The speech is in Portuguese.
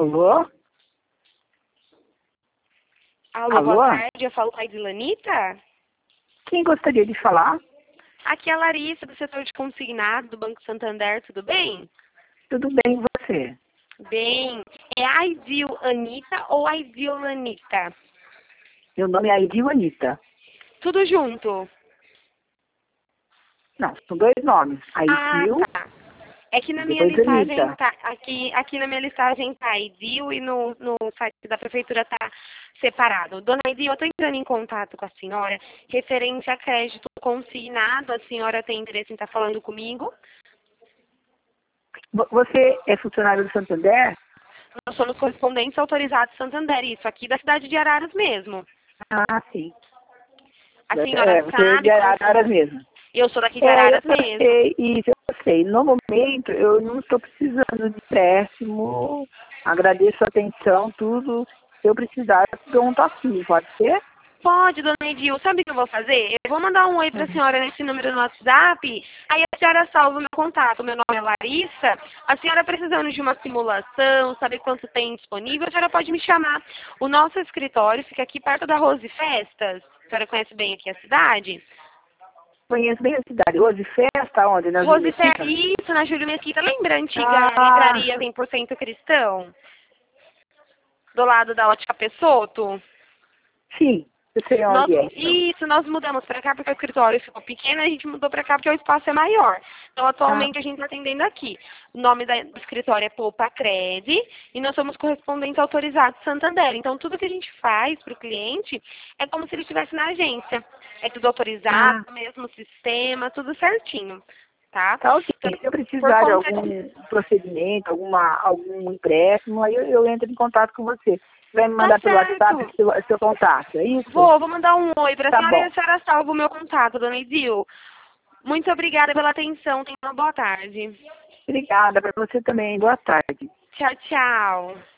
Alô? Alô, boa tarde. Eu falo com a Edilanita? Quem gostaria de falar? Aqui é a Larissa, do setor de consignado do Banco Santander, tudo bem? Tudo bem, e você? Bem. É a Aidil Anita ou a Aidil Anita? Meu nome é Aidil Anita. Tudo junto? Não, são dois nomes. Ah, Aidil tá. É que na e minha depois listagem Anita. tá. Aqui na minha listagem tá Aidil e no site da prefeitura tá separado. Dona Aidil, eu tô entrando em contato com a senhora referente a crédito consignado. A senhora tem interesse em estar falando comigo? Você é funcionário do Santander? Nós somos correspondentes autorizados Santander, isso aqui da cidade de Araras mesmo. Ah, sim. A senhora Você é de sabe Araras mesmo. eu sou daqui de Araras Eu mesmo. sei, isso eu sei. No momento, eu não estou precisando de empréstimo. Agradeço a atenção, tudo. Se eu precisar, eu dou um toquinho, pode ser? Pode, dona Edil, sabe o que eu vou fazer? Eu vou mandar um oi para a Uhum. senhora nesse número no WhatsApp, aí a senhora salva o meu contato. Meu nome é Larissa. A senhora precisando de uma simulação, saber quanto tem disponível, a senhora pode me chamar. O nosso escritório fica aqui perto da Rose Festas. A senhora conhece bem aqui a cidade? Conheço bem a cidade. Hoje festa onde? Na Júlia Rose Mesquita? Festas, isso, na Júlio Mesquita. Lembra a antiga Ah, livraria 100% cristão? Do lado da Ótica Pessotto? sim. Eu sei onde é, então. Nós mudamos para cá porque o escritório ficou pequeno, a gente mudou para cá porque o espaço é maior. Então, Ah, atualmente, a gente está atendendo aqui. O nome do escritório é Poupa Crede e nós somos correspondentes autorizados Santander. Então, tudo que a gente faz para o cliente é como se ele estivesse na agência. É tudo autorizado, ah, mesmo sistema, tudo certinho, tá? tá ok. Então, Se eu por precisar de conta algum procedimento, algum empréstimo, aí eu entro em contato com você. Você vai me tá mandar pelo WhatsApp certo. seu contato, é isso? Vou mandar um oi para a Tá senhora e bom. a senhora salva o meu contato, dona Idil. Muito obrigada pela atenção. Tenha uma boa tarde. Obrigada para você também. Boa tarde. Tchau, tchau.